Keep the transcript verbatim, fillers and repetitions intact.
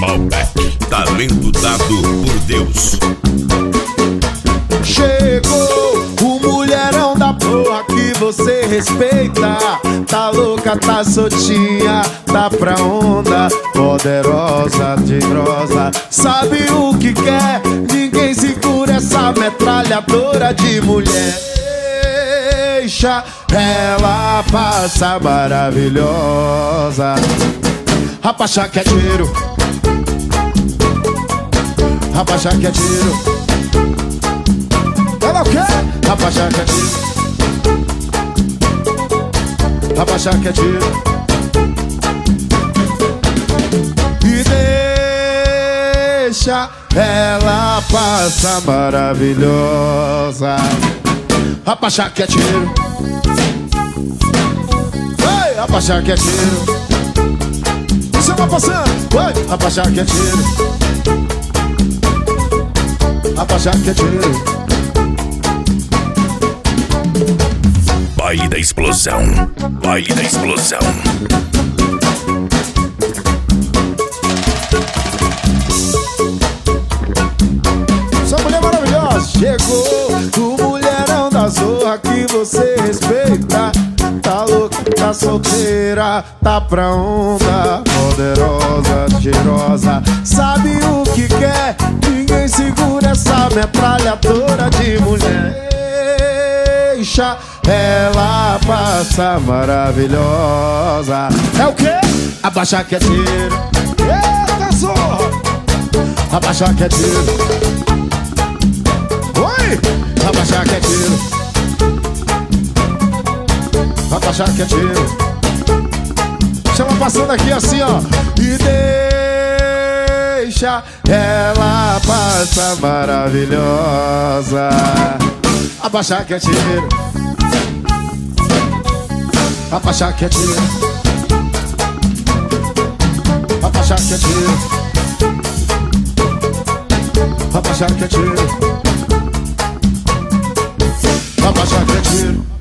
Malbec, talento dado por Deus. Chegou o mulherão da porra que você respeita. Tá louca, tá soltinha, tá pra onda, poderosa, tigrosa, sabe o que quer. Ninguém segura essa metralhadora de mulher. Deixa ela passar maravilhosa. Rapachá que é tiro, rapachá que é tiro. Ela o quê? Rapachá que é tiro, rapachá que é tiro. E deixa ela passar maravilhosa. Rapachá que é tiro, vai, rapachá que é tiro. Você vai passando, vai, rapachá que é tiro, rapachá que é tiro. Baile da explosão, baile da explosão. Essa mulher maravilhosa chegou, o mulherão da zorra que você respeita. Tá louca, tá solteira, tá pra onda, poderosa, cheirosa, sabe o que quer. Ninguém segura essa metralhadora de mulher. Deixa ela passar maravilhosa. É o quê? Abaixa que é tiro. Eita zorra! Abaixa que é tiro. Oi! Abaixa que é tiro. Abaixa que é tiro. Chama passando aqui assim, ó. E deixa ela passar maravilhosa. Abaixa que é tiro, abaixa que é tiro, abaixa que é tiro, abaixa que é tiro, abaixa que é tiro.